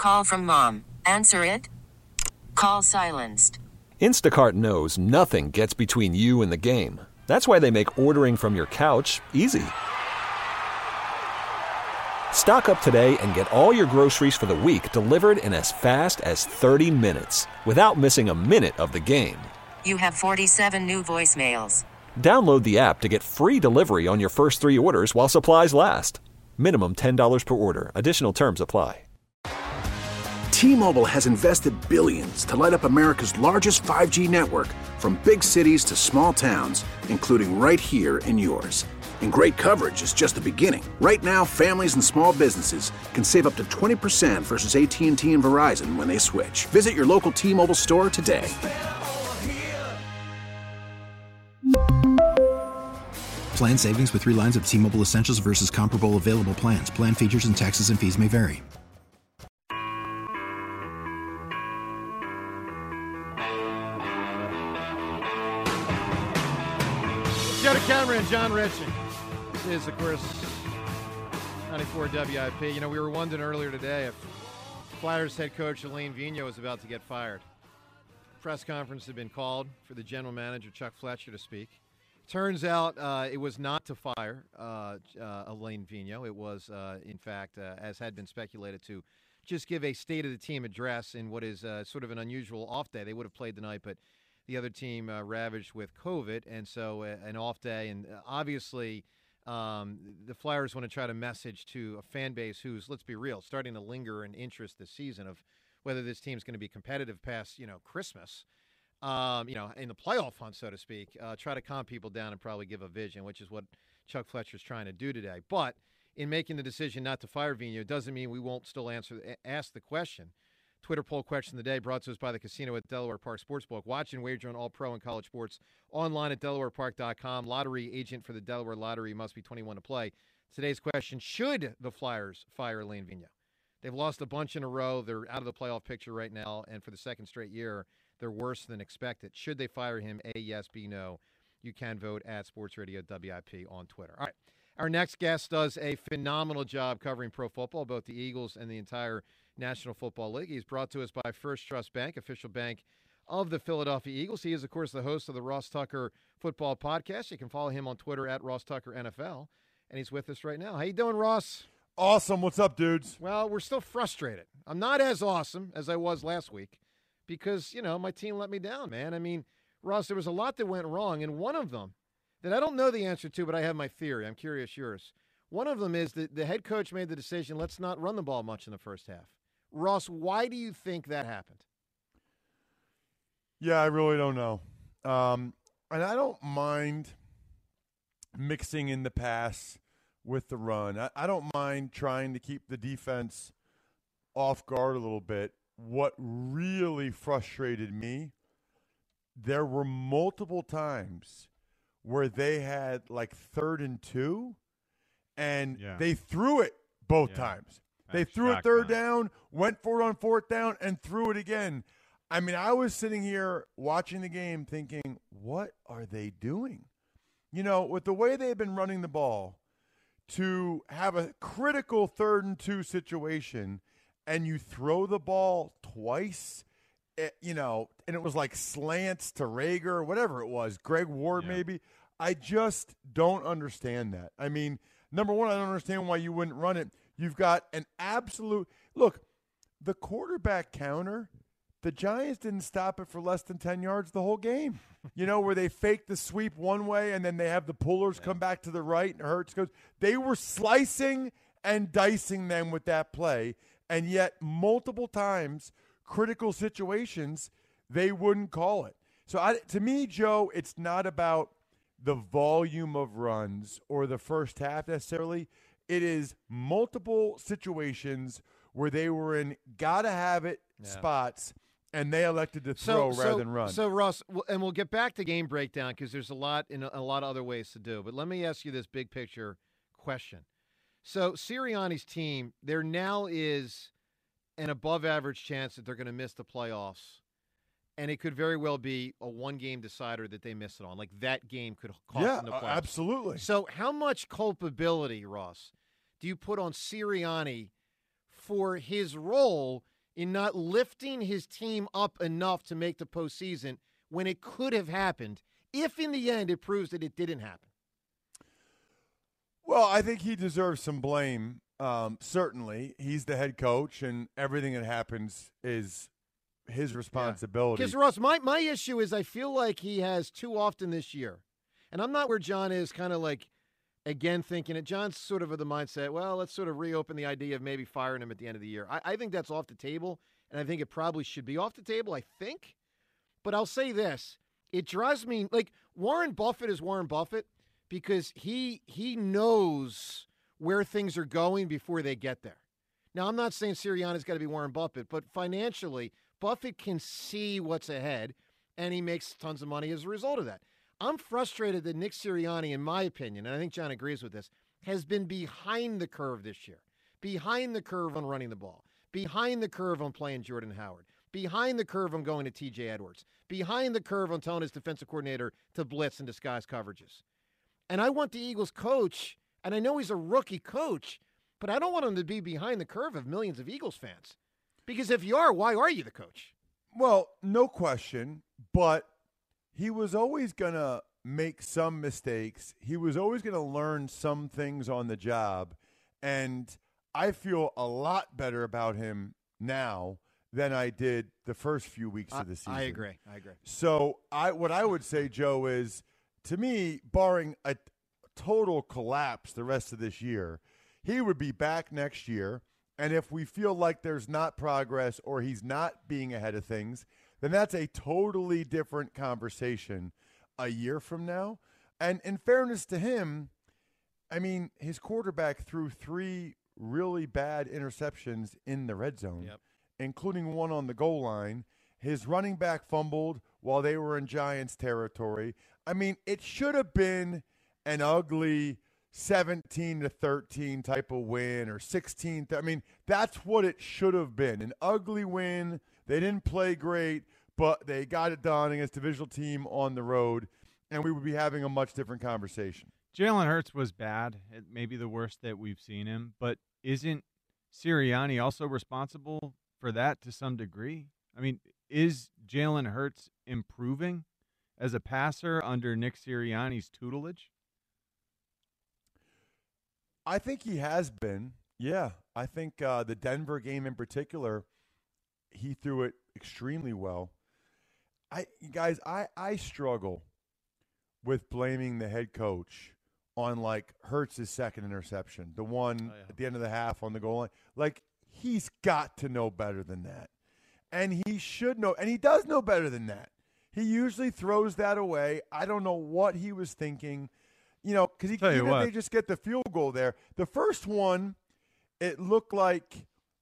Call from mom. Answer it. Call silenced. Instacart knows nothing gets between you and the game. That's why they make ordering from your couch easy. Stock up today and get all your groceries for the week delivered in as fast as 30 minutes without missing a minute of the game. You have 47 new voicemails. Download the app to get free delivery on your first 3 orders while supplies last. Minimum $10 per order. Additional terms apply. T-Mobile has invested billions to light up America's largest 5G network, from big cities to small towns, including right here in yours. And great coverage is just the beginning. Right now, families and small businesses can save up to 20% versus AT&T and Verizon when they switch. Visit your local T-Mobile store today. Plan savings with 3 lines of T-Mobile Essentials versus comparable available plans. Plan features and taxes and fees may vary. Joe DeCamera, John Ritchie. This is, of course, 94 WIP. You know, we were wondering earlier today if Flyers head coach Alain Vigneault was about to get fired. Press conference had been called for the general manager, Chuck Fletcher, to speak. Turns out it was not to fire Alain Vigneault. It was, in fact, as had been speculated, to just give a state-of-the-team address in what is sort of an unusual off day. They would have played tonight, but the other team ravaged with COVID, and so an off day. And obviously, the Flyers want to try to message to a fan base who's, let's be real, starting to linger in interest this season of whether this team's going to be competitive past, Christmas, in the playoff hunt, so to speak. Try to calm people down and probably give a vision, which is what Chuck Fletcher's trying to do today. But in making the decision not to fire Vigneault doesn't mean we won't still ask the question. Twitter poll question of the day brought to us by the casino at Delaware Park Sportsbook. Watch and wager on all pro and college sports online at DelawarePark.com. Lottery agent for the Delaware Lottery must be 21 to play. Today's question, should the Flyers fire Alain Vigneault? They've lost a bunch in a row. They're out of the playoff picture right now, and for the second straight year, they're worse than expected. Should they fire him? A, yes, B, no. You can vote at Sports Radio WIP on Twitter. All right. Our next guest does a phenomenal job covering pro football, both the Eagles and the entire National Football League. He's brought to us by First Trust Bank, official bank of the Philadelphia Eagles. He is, of course, the host of the Ross Tucker Football Podcast. You can follow him on Twitter at Ross Tucker NFL, and he's with us right now. How you doing, Ross? Awesome. What's up, dudes? Well, we're still frustrated. I'm not as awesome as I was last week because, my team let me down, man. I mean, Ross, there was a lot that went wrong, and one of them that I don't know the answer to, but I have my theory. I'm curious yours. One of them is that the head coach made the decision, let's not run the ball much in the first half. Ross, why do you think that happened? Yeah, I really don't know. And I don't mind mixing in the pass with the run. I don't mind trying to keep the defense off guard a little bit. What really frustrated me, there were multiple times where they had like 3rd and 2, and they threw it both times. They threw it 3rd down, went for it on 4th down, and threw it again. I mean, I was sitting here watching the game thinking, what are they doing? With the way they've been running the ball, to have a critical 3rd and 2 situation, and you throw the ball twice, and it was like slants to Rager or whatever it was, Greg Ward maybe. I just don't understand that. I mean, number one, I don't understand why you wouldn't run it. You've got an absolute – look, the quarterback counter, the Giants didn't stop it for less than 10 yards the whole game. Where they fake the sweep one way and then they have the pullers come back to the right and Hurts goes – they were slicing and dicing them with that play, and yet multiple times, critical situations, they wouldn't call it. So to me, Joe, it's not about the volume of runs or the first half necessarily. It is multiple situations where they were in gotta-have-it spots, and they elected to throw rather than run. So, Ross, and we'll get back to game breakdown because there's a lot of other ways to do. But let me ask you this big-picture question. So, Sirianni's team, there now is an above-average chance that they're going to miss the playoffs, and it could very well be a one-game decider that they miss it on. Like, that game could cost them the playoffs. Absolutely. So how much culpability, Ross, do you put on Sirianni for his role in not lifting his team up enough to make the postseason when it could have happened, if in the end it proves that it didn't happen? Well, I think he deserves some blame. Certainly, he's the head coach, and everything that happens is his responsibility. Because, Russ, my issue is I feel like he has too often this year, and I'm not where John is, kind of like, again, thinking it. John's sort of the mindset, well, let's sort of reopen the idea of maybe firing him at the end of the year. I think that's off the table, and I think it probably should be off the table, I think. But I'll say this. It drives me, like, Warren Buffett is Warren Buffett because he knows where things are going before they get there. Now, I'm not saying Sirianni's got to be Warren Buffett, but financially, Buffett can see what's ahead, and he makes tons of money as a result of that. I'm frustrated that Nick Sirianni, in my opinion, and I think John agrees with this, has been behind the curve this year. Behind the curve on running the ball. Behind the curve on playing Jordan Howard. Behind the curve on going to T.J. Edwards. Behind the curve on telling his defensive coordinator to blitz and disguise coverages. And I want the Eagles coach, and I know he's a rookie coach, but I don't want him to be behind the curve of millions of Eagles fans. Because if you are, why are you the coach? Well, no question, but he was always going to make some mistakes. He was always going to learn some things on the job. And I feel a lot better about him now than I did the first few weeks of the season. I agree. So what I would say, Joe, is to me, barring a total collapse the rest of this year, he would be back next year. And if we feel like there's not progress or he's not being ahead of things, then that's a totally different conversation a year from now. And in fairness to him, I mean, his quarterback threw 3 really bad interceptions in the red zone, including one on the goal line. His running back fumbled while they were in Giants territory. I mean, it should have been an ugly 17-13 type of win or 16. I mean, that's what it should have been. An ugly win. They didn't play great, but they got it done against a divisional team on the road, and we would be having a much different conversation. Jalen Hurts was bad. It may be the worst that we've seen him, but isn't Sirianni also responsible for that to some degree? I mean, is Jalen Hurts improving as a passer under Nick Sirianni's tutelage? I think he has been. Yeah. I think the Denver game in particular, he threw it extremely well. I struggle with blaming the head coach on, like, Hurts' second interception, the one at the end of the half on the goal line. Like, he's got to know better than that. And he should know, and he does know better than that. He usually throws that away. I don't know what he was thinking. You know, because they just get the field goal there. The first one, it looked like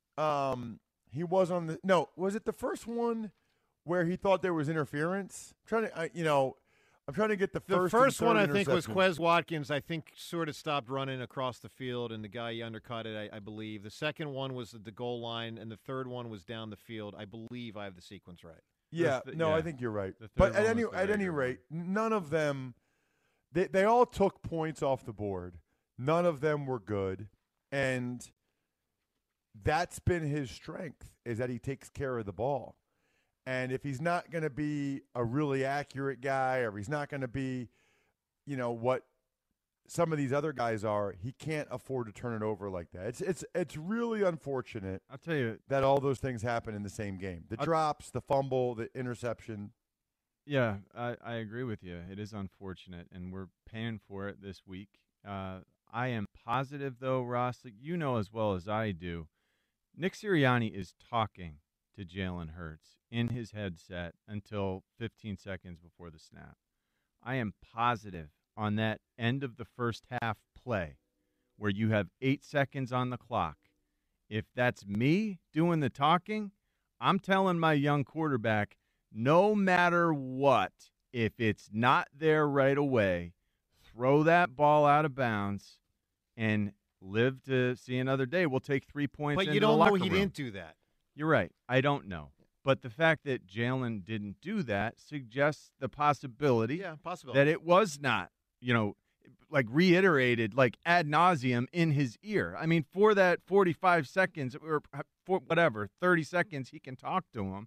he was on the – no, was it the first one where he thought there was interference? I'm trying to get the first. The first one, I think, was Quez Watkins, I think, sort of stopped running across the field, and the guy undercut it, I believe. The second one was at the goal line, and the third one was down the field. I believe I have the sequence right. Yeah, I think you're right. But at any rate, none of them – They all took points off the board. None of them were good. And that's been his strength, is that he takes care of the ball. And if he's not going to be a really accurate guy, or he's not going to be, what some of these other guys are, he can't afford to turn it over like that. It's really unfortunate. I'll tell you that all those things happen in the same game. The drops, the fumble, the interception. Yeah, I agree with you. It is unfortunate, and we're paying for it this week. I am positive, though, Ross, like you know as well as I do, Nick Sirianni is talking to Jalen Hurts in his headset until 15 seconds before the snap. I am positive on that end of the first half play where you have 8 seconds on the clock. If that's me doing the talking, I'm telling my young quarterback, no matter what, if it's not there right away, throw that ball out of bounds and live to see another day. We'll take 3 points. But you don't know he didn't do that. You're right. I don't know. But the fact that Jalen didn't do that suggests the possibility that it was not, like reiterated like ad nauseum in his ear. I mean, for that 45 seconds or for whatever 30 seconds he can talk to him,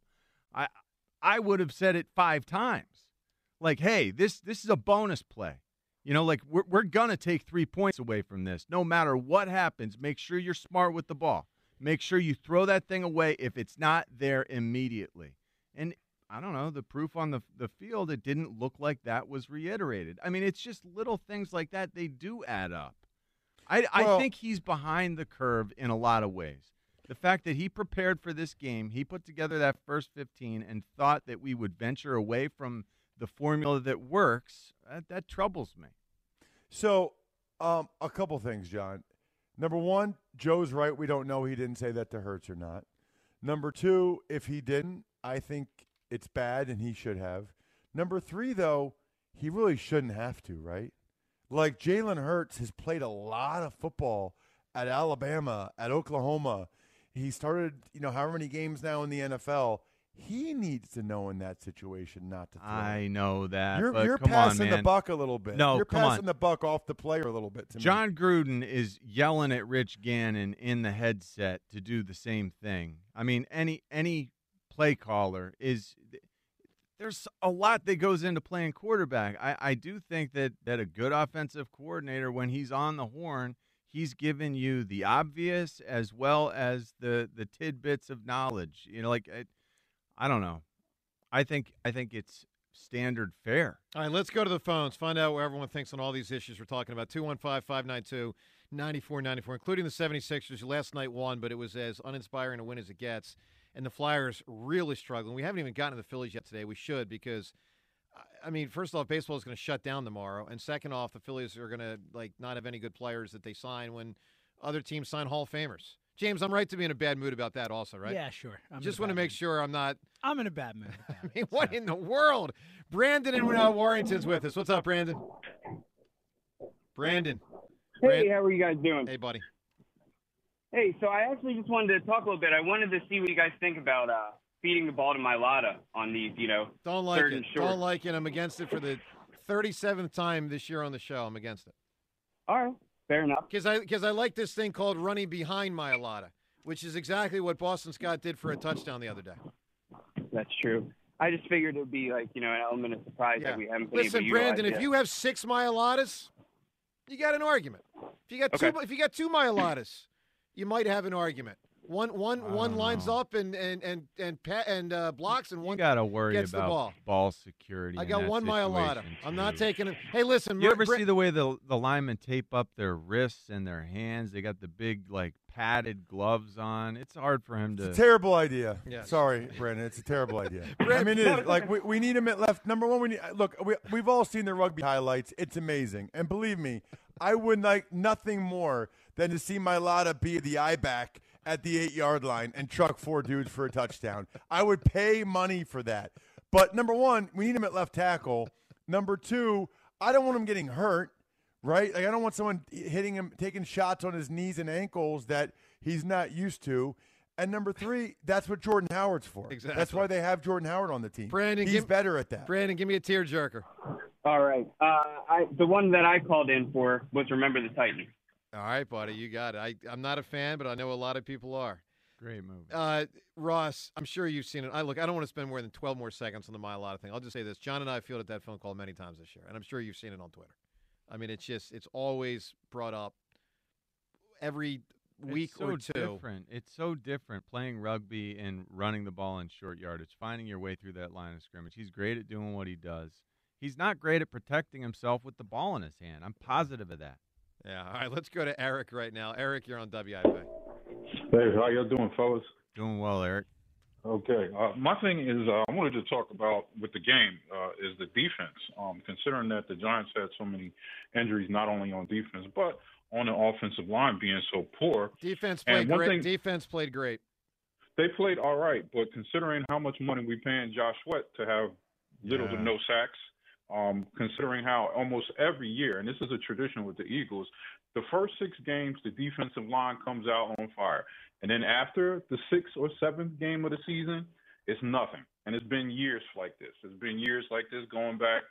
I would have said it 5 times. Like, hey, this is a bonus play. You know, like we're gonna take 3 points away from this. No matter what happens, make sure you're smart with the ball. Make sure you throw that thing away if it's not there immediately. And I don't know, the proof on the field, it didn't look like that was reiterated. I mean, it's just little things like that. They do add up. I think he's behind the curve in a lot of ways. The fact that he prepared for this game, he put together that first 15 and thought that we would venture away from the formula that works, that troubles me. So, a couple things, John. Number one, Joe's right. We don't know he didn't say that to Hurts or not. Number two, if he didn't, I think it's bad and he should have. Number three, though, he really shouldn't have to, right? Like, Jalen Hurts has played a lot of football at Alabama, at Oklahoma. He started, however many games now in the NFL. He needs to know in that situation not to throw. I know that. You're come passing on, man. the buck a little bit. No, you're come passing on. the buck off the player a little bit to me. John Gruden is yelling at Rich Gannon in the headset to do the same thing. I mean, any play caller is – there's a lot that goes into playing quarterback. I do think that a good offensive coordinator, when he's on the horn, he's giving you the obvious as well as the tidbits of knowledge. I don't know. I think it's standard fare. All right, let's go to the phones. Find out where everyone thinks on all these issues we're talking about. 215-592-9494, including the 76ers, who last night won, but it was as uninspiring a win as it gets. And the Flyers really struggling. We haven't even gotten to the Phillies yet today. We should because, I mean, first off, baseball is going to shut down tomorrow. And second off, the Phillies are going to not have any good players that they sign when other teams sign Hall of Famers. James, I'm right to be in a bad mood about that also, right? Yeah, sure. Just want to make sure I'm not. I'm in a bad mood. I mean, what in the world? Brandon in Warrington's with us. What's up, Brandon? Brandon. Hey, how are you guys doing? Hey, buddy. Hey, so I actually just wanted to talk a little bit. I wanted to see what you guys think about feeding the ball to Mailata on these, Don't like third it. and short. Don't like it. I'm against it for the 37th time this year on the show. I'm against it. All right. Fair enough. Because I like this thing called running behind Mailata, which is exactly what Boston Scott did for a touchdown the other day. That's true. I just figured it would be an element of surprise that we haven't been able to Listen, Brandon, utilize if you have 6 Mailatas, you got an argument. If you got two Mailatas, you might have an argument. One lines up and blocks, and one you got to worry gets about the ball. Ball security. I got in one that Mailata. situation, I'm not too. taking it. Hey, listen. You ever see the way the linemen tape up their wrists and their hands? They got the big padded gloves on. It's hard for him to. It's a terrible idea. Yes. Sorry, Brandon. It's a terrible idea. I mean, it is. We need him at left. Number one, we've all seen the rugby highlights. It's amazing. And believe me, I would like nothing more than to see Mailata be the I-back at the 8-yard line and truck 4 dudes for a touchdown. I would pay money for that. But number one, we need him at left tackle. Number two, I don't want him getting hurt, right? I don't want someone hitting him, taking shots on his knees and ankles that he's not used to. And number three, that's what Jordan Howard's for. Exactly. That's why they have Jordan Howard on the team. Brandon, he's better at that. Brandon, give me a tearjerker. All right. The one that I called in for was Remember the Titans. All right, buddy, you got it. I'm not a fan, but I know a lot of people are. Great movie. Ross, I'm sure you've seen it. I don't want to spend more than 12 more seconds on the Mailata thing. I'll just say this. John and I fielded that phone call many times this year, and I'm sure you've seen it on Twitter. I mean, it's always brought up every week or two. Different. It's so different playing rugby and running the ball in short yardage, finding your way through that line of scrimmage. He's great at doing what he does. He's not great at protecting himself with the ball in his hand. I'm positive of that. Yeah, all right, let's go to Eric right now. Eric, you're on WIP. Hey, how y'all doing, fellas? Doing well, Eric. Okay. My thing is I wanted to talk about with the game is the defense, considering that the Giants had so many injuries, not only on defense, but on the offensive line being so poor. Defense played great. Defense played great. They played all right, but considering how much money we paying Josh Sweat to have little to no sacks, considering how almost every year, and this is a tradition with the Eagles, the first 6 games, the defensive line comes out on fire. And then after the 6th or 7th game of the season, it's nothing. And it's been years like this. It's been years like this going back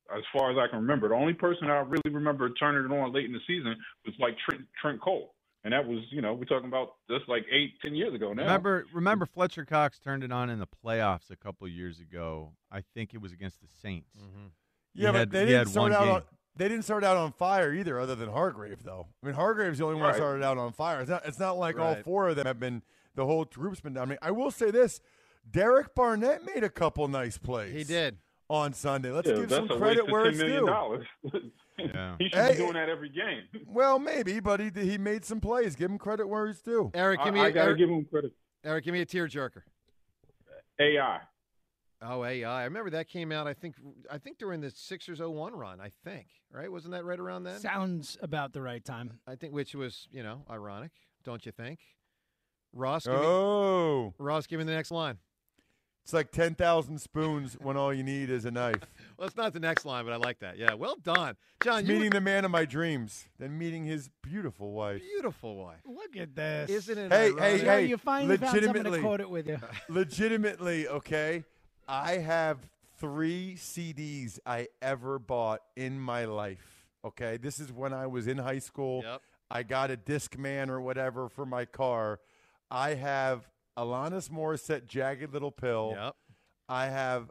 as far as I can remember. The only person I really remember turning it on late in the season was like Trent Cole. And that was, we're talking about just like 8-10 years ago now. Remember Fletcher Cox turned it on in the playoffs a couple years ago. I think it was against the Saints. Mm-hmm. Yeah, but they didn't start out on fire either, other than Hargrave, though. I mean, Hargrave's the only one who started out on fire. It's not like all four of them have been – the whole group's been down. I mean, I will say this. Derek Barnett made a couple nice plays. He did. On Sunday. Let's give some credit where it's due. Yeah. He should be doing that every game. Well, maybe, but he made some plays. Give him credit where it's due. Eric, I gotta give him credit. Eric, give me a tearjerker. AI. Oh, AI. I remember that came out, I think during the Sixers 01 run, I think. Right? Wasn't that right around then? Sounds about the right time. I think, which was, ironic, don't you think? Ross, give me the next line. It's like 10,000 spoons when all you need is a knife. Well, it's not the next line, but I like that. Yeah, well done. John, meeting the man of my dreams, then meeting his beautiful wife. Beautiful wife. Look at this. Isn't it Hey, you finally found someone to quote it with you. Legitimately, okay, I have 3 CDs I ever bought in my life, okay? This is when I was in high school. Yep. I got a Discman or whatever for my car. I have Alanis Morissette, Jagged Little Pill. Yep. I have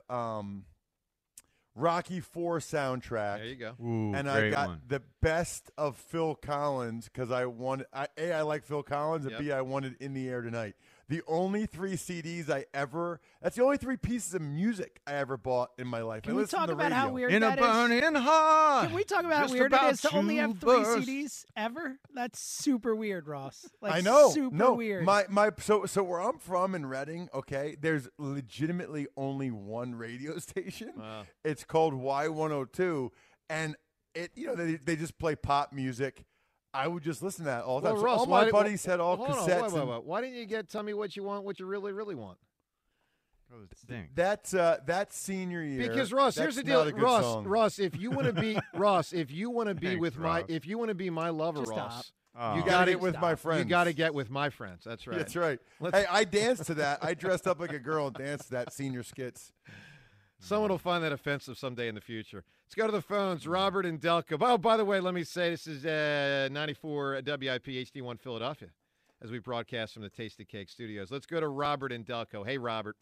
Rocky IV soundtrack. There you go. Ooh, and I got the best of Phil Collins because I wanted A, I like Phil Collins, and B, I wanted In the Air Tonight. The only 3 CDs that's the only 3 pieces of music I ever bought in my life. Can we talk about how weird that is? In a burning heart. Can we talk about how weird it is to only have 3 CDs ever? That's super weird, Ross. I know. Super weird. So where I'm from in Reading, okay, there's legitimately only one radio station. Wow. It's called Y102, and they just play pop music. I would just listen to that all the time. Well, So Ross, all my buddies had all cassettes. Wait. Why didn't you tell me what you want, what you really, really want? That senior year. Because Ross, here's the deal. Ross, if you want to be if you want to be my lover, just Ross, you got to get with my friends. You got to get with my friends. That's right. That's right. Hey, I danced to that. I dressed up like a girl and danced to that senior skits. Someone will find that offensive someday in the future. Let's go to the phones. Robert in Delco. Oh, by the way, let me say this is 94 WIP HD1 Philadelphia as we broadcast from the Tasty Cake Studios. Let's go to Robert in Delco. Hey, Robert.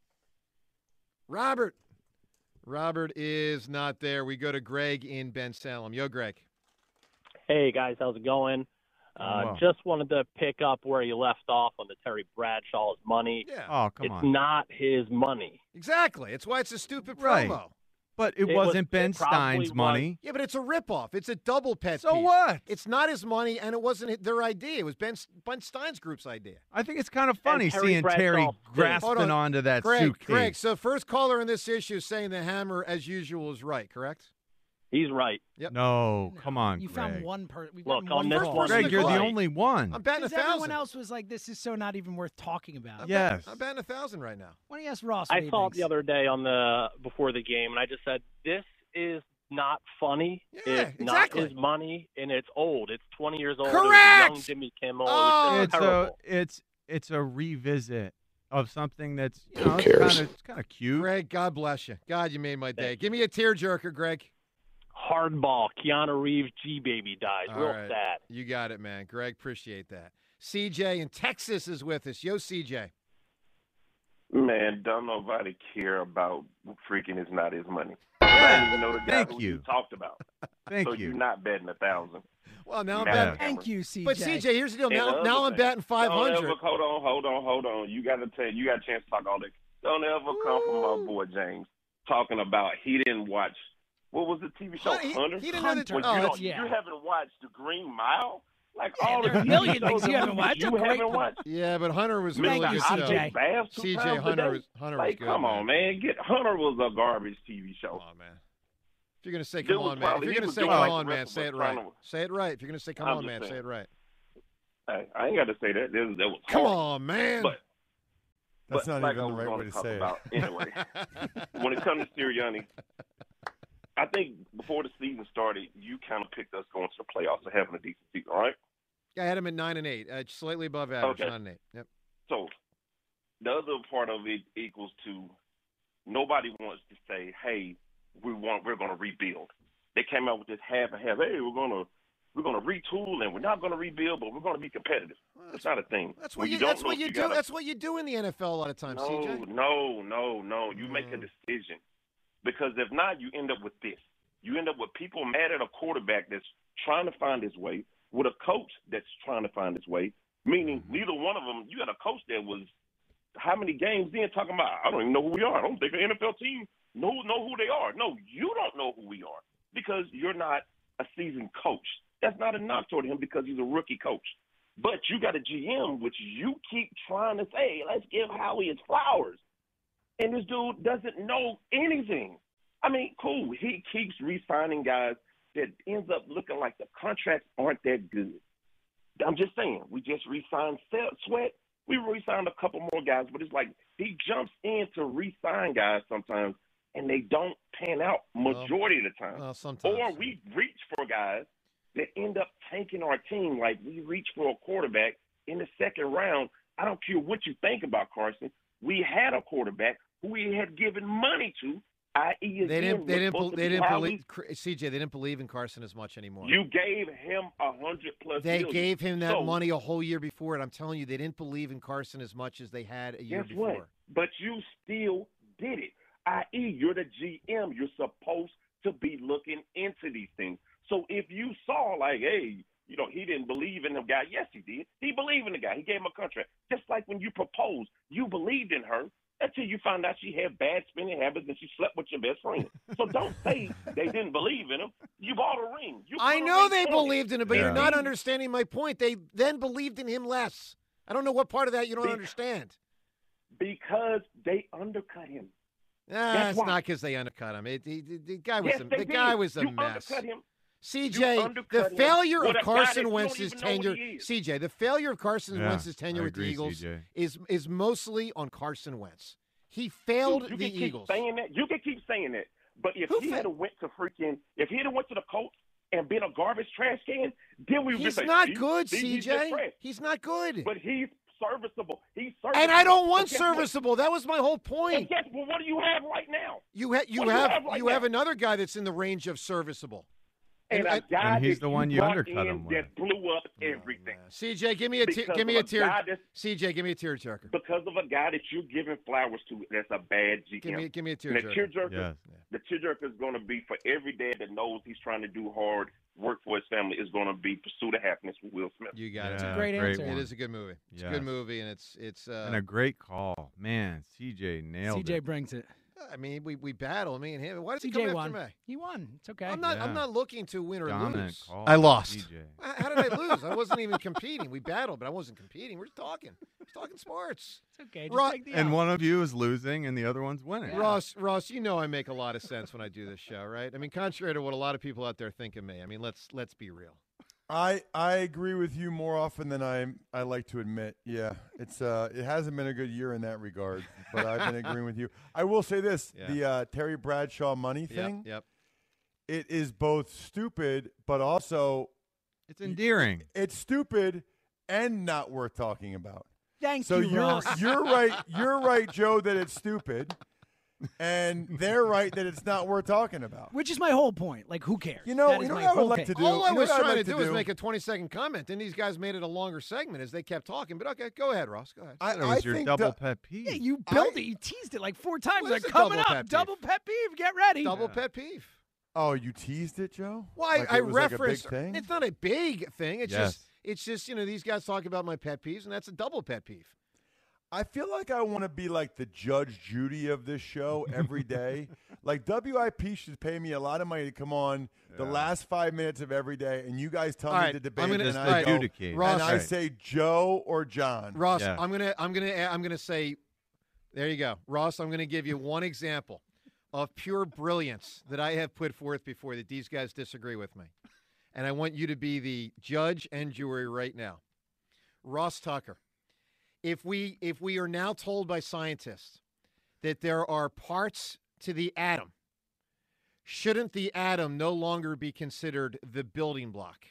Robert is not there. We go to Greg in Ben Salem. Yo, Greg. Hey, guys. How's it going? Just wanted to pick up where you left off on the Terry Bradshaw's money. Yeah. Oh, come on. It's not his money. Exactly. It's why it's a stupid promo. Right. But it wasn't Ben Stein's money. Yeah, but it's a ripoff. It's a double pet So peeve. what? It's not his money, and it wasn't their idea. It was Ben Stein's group's idea. I think it's kind of funny Terry seeing Terry Bradshaw grasping onto that suitcase. Greg, so first caller in this issue is saying the Hammer, as usual, is right, correct? He's right. Yep. No, come on, You Greg. found one person. Look, on this one, Greg, you're the right. only one. I'm betting 1,000. Everyone else was like, this is so not even worth talking about. Yes. I'm betting 1,000 right now. Why don't you ask Ross? I saw it the other day before the game, and I just said, this is not funny. Yeah, it's exactly. not his money, and it's old. It's 20 years old. Correct. It was young Jimmy Kimmel. Oh, it was terrible. It's a revisit of something that's Who cares? It's kind of cute. Greg, God bless you. God, you made my day. Give me a tearjerker, Greg. Hardball. Keanu Reeves, G-Baby dies. All Real right. sad. You got it, man. Greg, appreciate that. CJ in Texas is with us. Yo, CJ. Man, don't nobody care about freaking it's not his money. I don't even know the guy who you talked about. Thank so you. you're not betting 1,000. Well, now I'm Matt betting. Thank you, CJ. But CJ, here's the deal. And Now I'm betting 500. Hold on. You got a chance to talk all this. Don't ever come from my boy James talking about he didn't watch. What was the TV show? Hunter? He didn't know the Hunter. You haven't watched The Green Mile? Like all there the are a million TV things shows you haven't watched. You haven't watched. Yeah, but Hunter was a Thank really you, good show. CJ. CJ, Hunter was like, good. come on, man. Hunter was a garbage TV show. Come on, man. If you're going to say Dude come was on, man. If probably- you're he going to was say doing come like on, the man, rest of say us it right. trying to- Say it right. If you're going to say come I'm on, just man, saying. say it right. Hey, I ain't got to say that. That was Come hard. on, man. But That's not like even I the was right gonna way to talk say about, it. Anyway, when it comes to Sirianni, I think before the season started, you kind of picked us going to the playoffs and having a decent season, all right? I had him at 9-8, slightly above average, Okay. 9-8. Yep. So the other part of it equals to nobody wants to say, hey, we're going to rebuild. They came out with this half and half. Hey, we're going to retool and we're not going to rebuild, but we're going to be competitive. It's not a thing. That's what you do. That's what you do in the NFL a lot of times, CJ. No. You make a decision. Because if not, you end up with this. You end up with people mad at a quarterback that's trying to find his way, with a coach that's trying to find his way, meaning neither one of them, you got a coach that was how many games in talking about, I don't even know who we are. I don't think an NFL team know who they are. No, you don't know who we are because you're not a seasoned coach. That's not a knock toward him because he's a rookie coach. But you got a GM, which you keep trying to say, let's give Howie his flowers. And this dude doesn't know anything. I mean, cool. He keeps re-signing guys that ends up looking like the contracts aren't that good. I'm just saying, we just re-signed Sweat. We re-signed a couple more guys, but it's like he jumps in to re-sign guys sometimes, and they don't pan out majority of the time. Sometimes. Or we reach for guys that end up tanking our team. Like we reach for a quarterback in the second round. I don't care what you think about Carson. We had a quarterback who we had given money to. They didn't believe CJ. They didn't believe in Carson as much anymore. You gave him $100+ They million. gave him that money a whole year before, and I'm telling you, they didn't believe in Carson as much as they had a year before. What? But you still did it. I.e., you're the GM. You're supposed to be looking into these things. So if you saw like, hey, he didn't believe in the guy. Yes, he did. He believed in the guy. He gave him a contract. Just like when you proposed, you believed in her. Until you found out she had bad spending habits and she slept with your best friend. So don't say they didn't believe in him. You bought a ring. I know they believed in him, but you're not understanding my point. They then believed in him less. I don't know what part of that you don't understand. Because they undercut him. It's not because they undercut him. The guy was a mess. Undercut him. CJ, the failure of Carson Wentz's tenure. CJ, the failure of Carson Wentz's tenure with the Eagles is mostly on Carson Wentz. He failed the Eagles. You can keep saying that, but if he had went to the Colts and been a garbage trash can, then we would He's say not good, CJ. He's not good. But he's serviceable. And I don't want serviceable. That was my whole point. Well, what do you have right now? You have another guy that's in the range of serviceable. And a guy and he's the one you undercut him with. That blew up everything. CJ, give me a CJ, give me a tearjerker. Because of a guy that you're giving flowers to, that's a bad GM. Give me a tearjerker. The tearjerker is going to be for every dad that knows he's trying to do hard work for his family. Is going to be Pursuit of Happiness with Will Smith. You got it. It's a great answer. It is a good movie. It's a good movie, and it's and a great call, man. CJ nailed it. CJ brings it. I mean, we battle, me and him. Why does he CJ come won. after me? He won. It's okay. I'm not looking to win or lose. Call, I lost. CJ. How did I lose? I wasn't even competing. We battled, but I wasn't competing. We're talking. We're talking sports. It's okay. Just take the and L. one of you is losing, and the other one's winning. Yeah. Ross, you know I make a lot of sense when I do this show, right? I mean, contrary to what a lot of people out there think of me. I mean, let's be real. I agree with you more often than I like to admit. Yeah, it hasn't been a good year in that regard, but I've been agreeing with you. I will say this: the Terry Bradshaw money thing. Yep. It is both stupid, but also it's endearing. It's stupid and not worth talking about. Thank you, Ross. You're right. You're right, Joe, that it's stupid. And they're right that it's not worth talking about. Which is my whole point. Like, who cares? You know what I would like to do? All I was trying to do was make a 20-second comment. Then these guys made it a longer segment as they kept talking. But okay, go ahead, Ross. Go ahead. That was your double pet peeve. Yeah, you built it. You teased it like 4 times. What Like, is a coming double up, pet peeve? double pet peeve. Get ready. Double pet peeve. Oh, you teased it, Joe? Why? Like I it was referenced. like a big thing? It's not a big thing. It's just these guys talk about my pet peeves, and that's a double pet peeve. I feel like I want to be like the Judge Judy of this show every day. Like WIP should pay me a lot of money to come on the last 5 minutes of every day, and you guys tell me to debate, and I go, Ross, and I say Joe or John. Ross, I'm gonna say, there you go, Ross. I'm gonna give you one example of pure brilliance that I have put forth before that these guys disagree with me, and I want you to be the judge and jury right now. Ross Tucker. If we are now told by scientists that there are parts to the atom, shouldn't the atom no longer be considered the building block?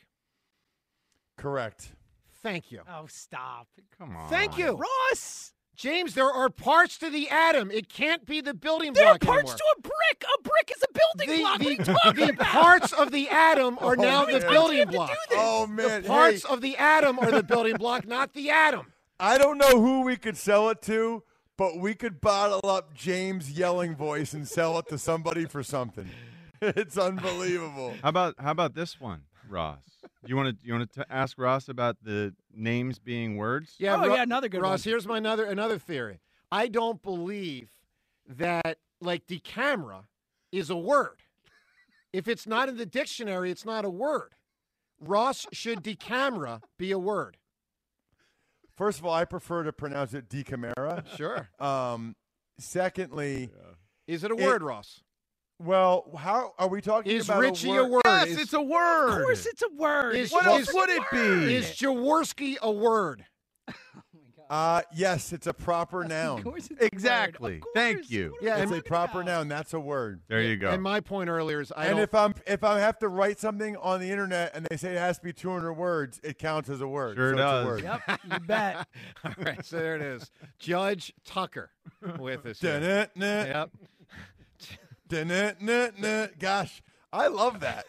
Correct. Thank you. Oh, stop. Come on. Thank you. Ross! James, there are parts to the atom. It can't be the building There block are parts anymore. to a brick. A brick is a building block. What are you talking the about? parts of the atom are now the building block. Oh, man. The parts of the atom are the building block, not the atom. I don't know who we could sell it to, but we could bottle up James' yelling voice and sell it to somebody for something. It's unbelievable. How about this one, Ross? You want to ask Ross about the names being words? Yeah, another good Ross, one. here's my another theory. I don't believe that, like, Decamera is a word. If it's not in the dictionary, it's not a word. Ross, should Decamera be a word? First of all, I prefer to pronounce it Decamera. Sure. Secondly, is it a word, Ross? Well, how are we talking is about Richie a word? Yes, it's a word. Of course it's a word. What else would it be? Is Jaworski a word? Yes, it's a proper noun. Of course it's a Exactly. word. Of Thank course. you. What are Yeah, we It's a talking proper about? noun. That's a word. There you go. And my point earlier is If I have to write something on the internet and they say it has to be 200 words, it counts as a word. Sure so it's a does. word. Yep, you bet. All right, so there it is. Judge Tucker with us here. Dun-dun-dun. Yep. Dun-dun-dun-dun. Gosh, I love that.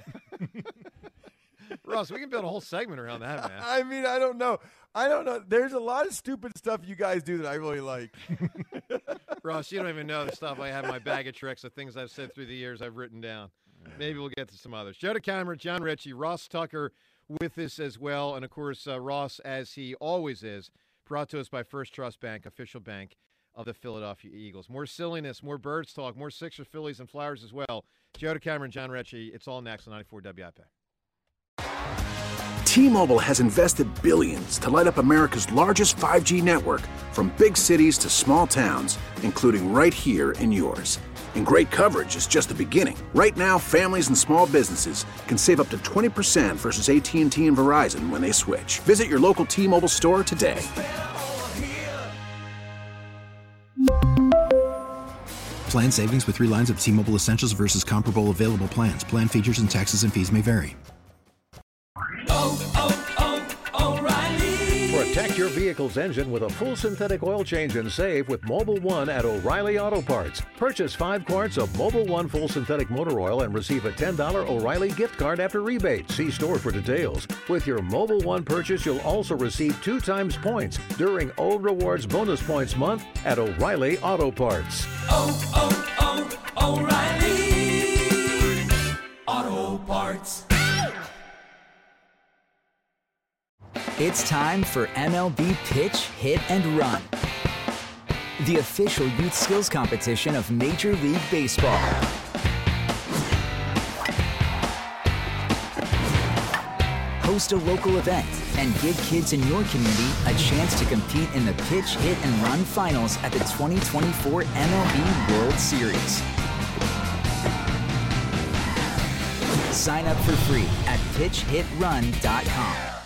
Ross, we can build a whole segment around that, man. I mean, I don't know. There's a lot of stupid stuff you guys do that I really like. Ross, you don't even know the stuff I have in my bag of tricks, the things I've said through the years I've written down. Maybe we'll get to some others. Joe DeCamera, John Ritchie, Ross Tucker with us as well. And, of course, Ross, as he always is, brought to us by First Trust Bank, official bank of the Philadelphia Eagles. More silliness, more Birds talk, more Sixers, Phillies, and Flyers as well. Joe DeCamera and John Ritchie, it's all next on 94 WIP. T-Mobile has invested billions to light up America's largest 5G network, from big cities to small towns, including right here in yours. And great coverage is just the beginning. Right now, families and small businesses can save up to 20% versus AT&T and Verizon when they switch. Visit your local T-Mobile store today. Plan savings with 3 lines of T-Mobile Essentials versus comparable available plans. Plan features and taxes and fees may vary. Protect your vehicle's engine with a full synthetic oil change and save with Mobil 1 at O'Reilly Auto Parts. Purchase 5 quarts of Mobil 1 full synthetic motor oil and receive a $10 O'Reilly gift card after rebate. See store for details. With your Mobil 1 purchase, you'll also receive 2 times points during O Rewards Bonus Points Month at O'Reilly Auto Parts. O'Reilly Auto Parts. It's time for MLB Pitch, Hit, and Run, the official youth skills competition of Major League Baseball. Host a local event and give kids in your community a chance to compete in the Pitch, Hit, and Run finals at the 2024 MLB World Series. Sign up for free at pitchhitrun.com.